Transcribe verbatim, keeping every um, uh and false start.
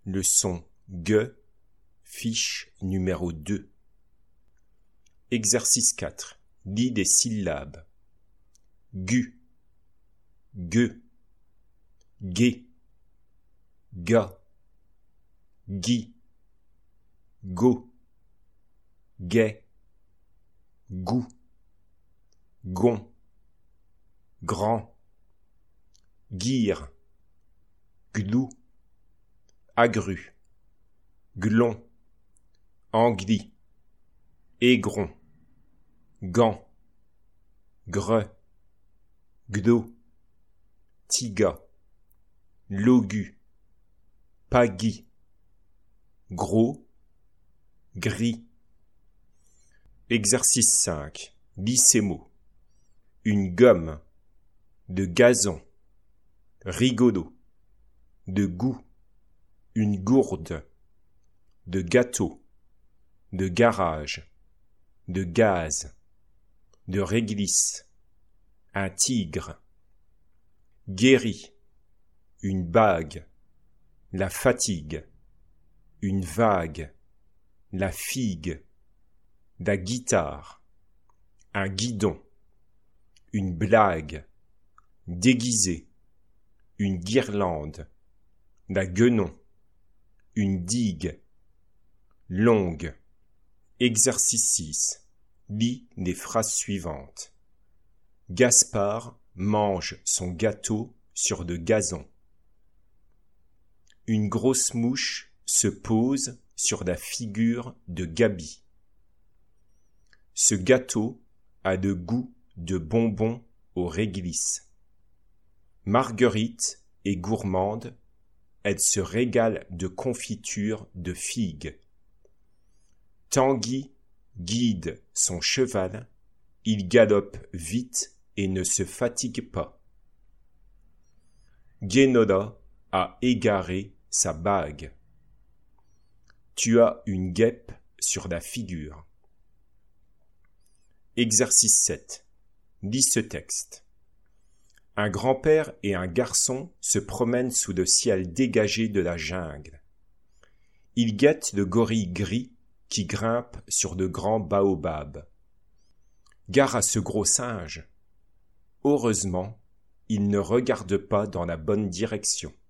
le son G, fiche numéro deux. Exercice quatre. Lis des syllabes. Gu, gueux, gué, ga, gui, go, guet, goût, gon, grand, guire, glou, agru, glon, angli, aigron, gant, greux, gdo, tiga, logu, pagui, gros, gris. Exercice cinq. Lis ces mots. Une gomme, de gazon, rigolo, de goût, une gourde, de gâteau, de garage, de gaz, de réglisse, un tigre, guéri, une bague, la fatigue, une vague, la figue, la guitare, un guidon, une blague, déguisé, une guirlande, la guenon, une digue, longue. Exercice six. Lis les phrases suivantes. Gaspard mange son gâteau sur de gazon. Une grosse mouche se pose sur la figure de Gaby. Ce gâteau a le goût de bonbons aux réglisses. Marguerite est gourmande, elle se régale de confiture de figues. Tanguy guide son cheval, il galope vite et ne se fatigue pas. Guénola a égaré sa bague. Tu as une guêpe sur la figure. Exercice sept. Lis ce texte. Un grand-père et un garçon se promènent sous le ciel dégagé de la jungle. Ils guettent le gorille gris qui grimpe sur de grands baobabs. Gare à ce gros singe. Heureusement, il ne regarde pas dans la bonne direction.